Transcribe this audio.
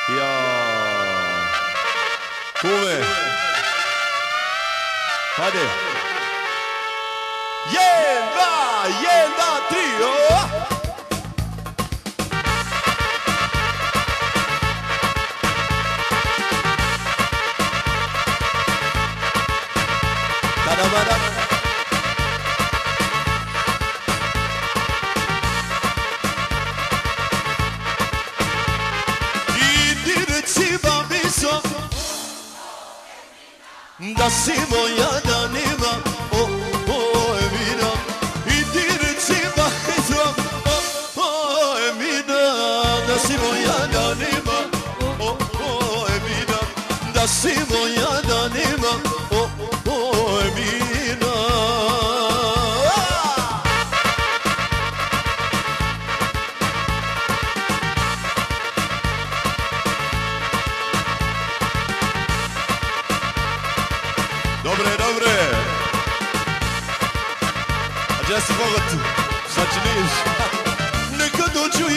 Ja. Kume. Hajde. 1, 2, 3, Tada-bada. Da si moja danima, Emina. I ti reci bahizam, Emina. Da si moja danima, Emina. Da si moja danima, Emina. Dobre, dobre. A gdje si mogo tu? Šta činiš? Neka dođu